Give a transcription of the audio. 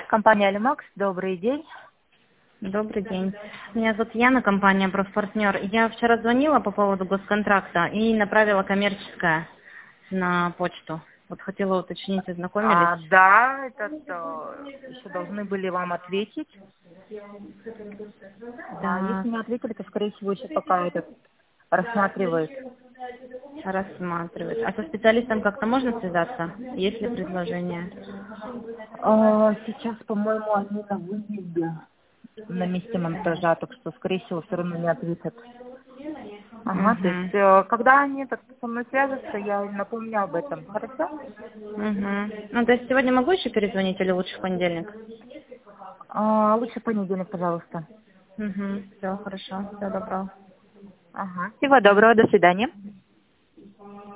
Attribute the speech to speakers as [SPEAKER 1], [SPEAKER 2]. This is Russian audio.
[SPEAKER 1] Компания «Алимакс», добрый день.
[SPEAKER 2] Добрый день. Меня зовут Яна, компания «Профпартнер». Я вчера звонила по поводу госконтракта и направила коммерческое на почту. Вот хотела уточнить, ознакомились.
[SPEAKER 1] Да, еще должны были вам ответить.
[SPEAKER 2] Да,
[SPEAKER 1] Если не ответили, то, скорее всего, еще пока рассматривают.
[SPEAKER 2] рассматривать. А со специалистом как-то можно связаться? Есть ли предложение?
[SPEAKER 1] Сейчас, по-моему, они на выезде, на месте монтажа, так что, скорее всего, все равно не ответят. Ага, то есть,
[SPEAKER 2] Угу.
[SPEAKER 1] когда они со мной свяжутся, я им напомню об этом. Хорошо?
[SPEAKER 2] Угу. Ну, то есть сегодня могу еще перезвонить или лучше в понедельник?
[SPEAKER 1] Лучше в понедельник, пожалуйста.
[SPEAKER 2] Угу. Все, хорошо. Всего доброго.
[SPEAKER 1] Ага. Всего доброго, до свидания.